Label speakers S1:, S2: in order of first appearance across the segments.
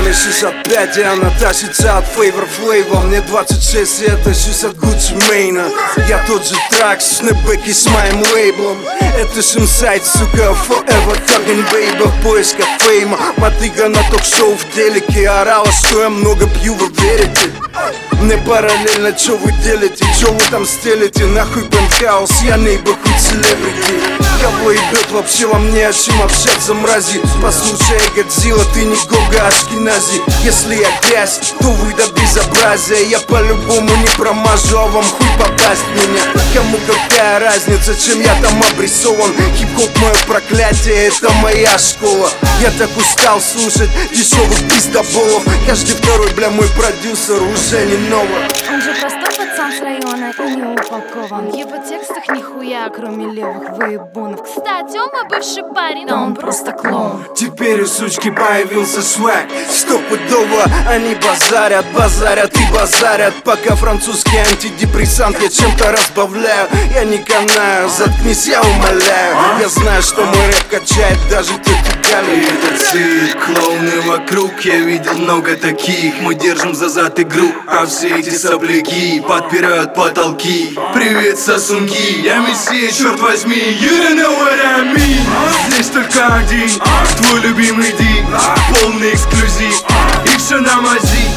S1: Мне 65, и она тащится от Flavor Flav. Мне 26, и я тащусь от Gucci Mane. Я тот же трак, снэпбэки с моим лейблом. Это ж инсайд, сука, forever talking baby. В поисках фейма, мотыга на ток-шоу в телеке орала, что я много пью, вы верите? Мне параллельно, чё вы делите, чё вы там стелите? Нахуй пентхаус, я нейбохуд селебрити. Кого ебет вообще, вам не о чем общаться, мрази. Послушай, Годзилла, ты не Гога Ашкенази. Если я грязь, то вы до безобразия. Я по-любому не промажу, а вам хуй попасть в меня. Кому какая разница, чем я там обрисован? Хип-хоп мое проклятие, это моя школа. Я так устал слушать дешевых пиздоболов. Каждый второй, бля, мой продюсер уже не новый.
S2: Он же простой пацан с района и не упакован. В его текстах нихуя, кроме левых выебунов. Кстати, он мой бывший парень, но он просто клоун.
S1: Теперь у сучки появился свэг. Стопудово они базарят, базарят и базарят. Пока французский антидепрессант я чем-то разбавляю. Я не канаю, заткнись, я умоляю. Я знаю, что мой рэп качает даже тетю Галю.
S3: И это цирк, клоуны вокруг, я видел много таких. Мы держим за зад игру, а все эти сопляки подпирают потолки. Привет, сосунки, я мессия, черт возьми, you don't know what I mean. Здесь только один, твой любимый Ди, полный эксклюзив, и все на мази.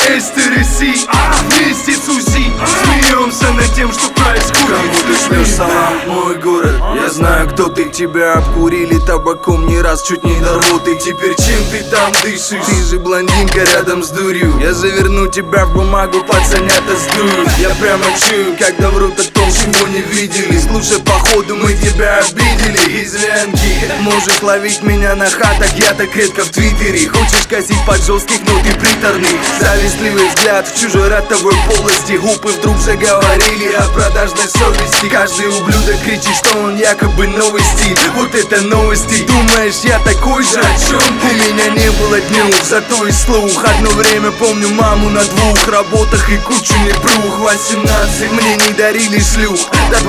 S3: СТРС, вместе с УЗИ, смеемся над тем, что происходит. Кому ты шлешь салам, мой город, я знаю, кто ты. Тебя обкурили табаком не раз, чуть не до рвоты. Теперь чем ты там дышишь? Ты же блондинка рядом с дурью. Я заверну тебя в бумагу, пацанята сдуют. Я прямо чую, когда врут о том, чего не видели. Слушай, походу мы тебя обидели. Из Ленки можешь ловить меня на хатах, я так редко в Твиттере. Хочешь косить под жестких, но ты приторный. Завистливый взгляд в чужой ротовой полости. Губы вдруг заговорили о продажной совести. Каждый ублюдок кричит, что он якобы новый стиль. Вот это новости, думаешь, я такой же? О чем ты? У меня не было днюх, зато и слух. Одно время помню маму на 2 работах и кучу непрух. 18 мне не дарили шлюх, до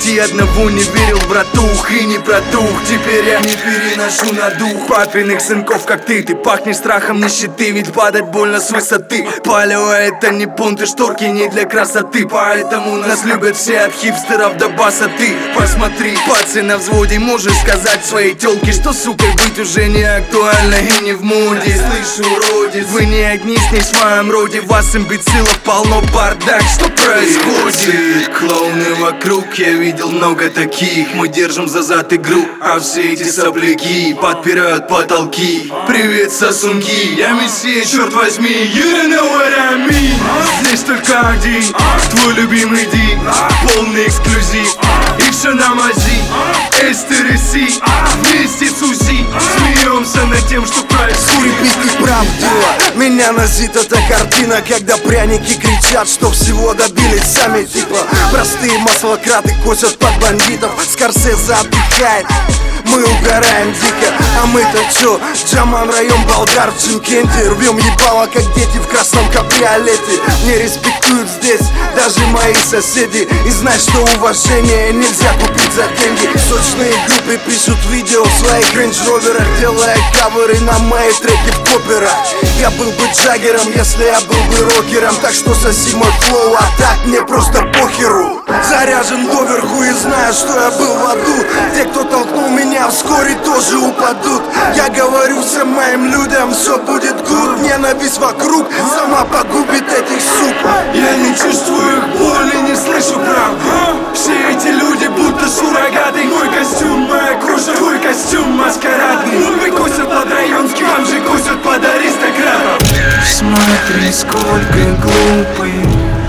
S3: 21 не верил в братух и не протух. Теперь я не переношу на дух папиных сынков, как ты. Ты пахнешь страхом нищеты, ведь падать больно с высоты. Палево это не понты, шторки не для красоты. Поэтому нас любят все от хипстеров до басоты. Посмотри, пацан на взводе, можешь сказать своей тёлке, что сукой быть уже не актуально и не в моде. Слышь, уродец, вы не одни с ней в своем роде. Вас имбецилов полно, бардак, что происходит? Цирк, клоуны вокруг, я видел много таких. Мы держим за зад игру, а все эти сопляки подпирают потолки. Привет, сосунки, я мессия, черт возьми, you don't know what I mean. Здесь только один, твой любимый Ди, полный эксклюзив, и все на мази. СТРС, вместе с УЗИ, смеемся над тем, что происходит.
S1: Ты прав, дело, меня разит эта картина, когда пряники кричат, что всего добились сами. Типа простые маслократы косят под бандитов, Скорсезе отдыхает, мы угораем дико. А мы-то чё? Джаман, район Болгар в Чимкенте. Рвем ебало, как дети в красном кабриолете. Не респектуют здесь даже мои соседи. И знай, что уважение нельзя купить за деньги. Сочные группы пишут видео в своих рейндж-роверах, делая каверы на мои треки в коперах. Я был бы Джаггером, если я был бы рокером. Так что соси мой флоу, а так мне просто похеру. Заряжен доверху и знаю, что я был в аду. Те, кто толкнул меня, вскоре тоже упадут. Я говорю всем моим людям, все будет good. Ненависть вокруг сама погубит этих сук.
S3: Я не чувствую их боли, не слышу правды. Все эти люди будто суррогаты. Мой костюм, моя кожа, твой костюм маскарадный. Вы косят под районским, вам же косят под аристократом. Смотри, сколько глупых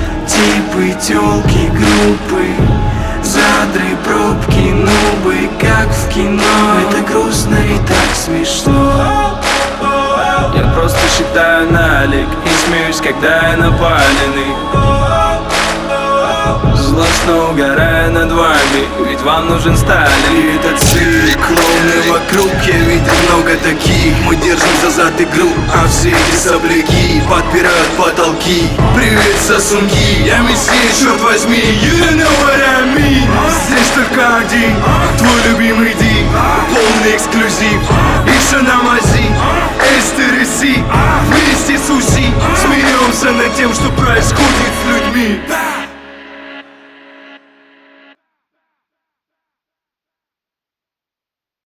S3: типы, тёлки, группы, задры, пробки, нубы, как в кино. Это грустно и так смешно. Я просто считаю налик и смеюсь, когда я напаленный. Злостно угорая над вами, ведь вам нужен Сталин. И этот цирк, клоуны вокруг, я видел много таких. Мы держим за зад игру, а все эти сопляки подпирают потолки. Привет, сосунки, я мессия, черт возьми, you don't know what I mean. Здесь только один, твой любимый Ди, полный эксклюзив, и все на мази. СТРС, тем, что